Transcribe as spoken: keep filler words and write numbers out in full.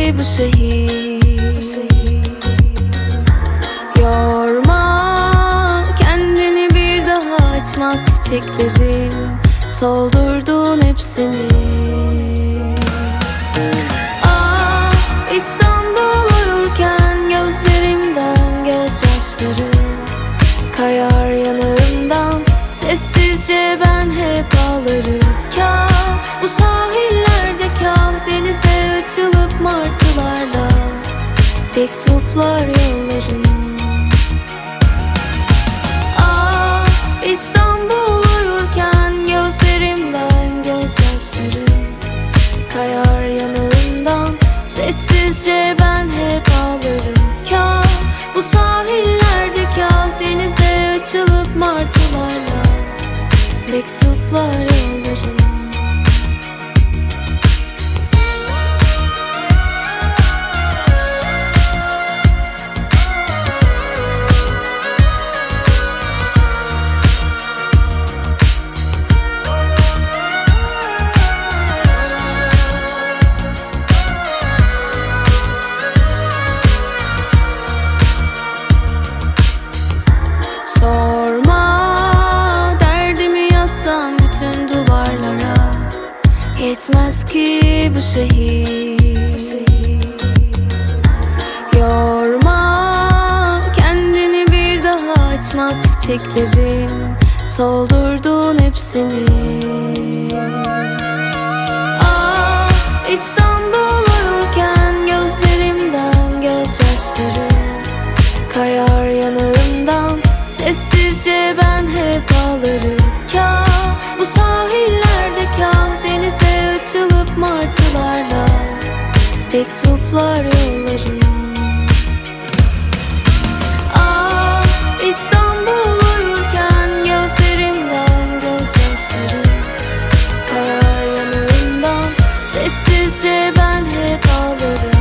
bu şehir. Yorma kendini, bir daha açmaz çiçeklerim, soldurdun hepsini. Ah, İstanbul uyurken gözlerimden gözyaşları kayar yanağımdan, sessizce ben hep ağlarım. Kah bu sahillerde, kah denize açılıp martılarla mektuplar yollarım. Ah, İstanbul uyurken gözlerimden gözyaşları kayar yanağımdan, sessizce ben hep ağlarım. Kah bu sahillerde, kah denize açılıp martılarla mektuplar yollarım. Sorma, derdimi yazsam bütün duvarlara, yetmez ki bu şehir. Yorma kendini, bir daha açmaz çiçeklerim, soldurdun hepsini. Ah, İstanbul uyurken gözlerimden gözyaşları kayar yanağımdan, sessizce ben hep ağlarım. Kah bu sahillerde, kah denize açılıp martılarla mektuplar yollarım. Ah, İstanbul uyurken gözlerimden gözyaşları kayar yanağımdan, sessizce ben hep ağlarım.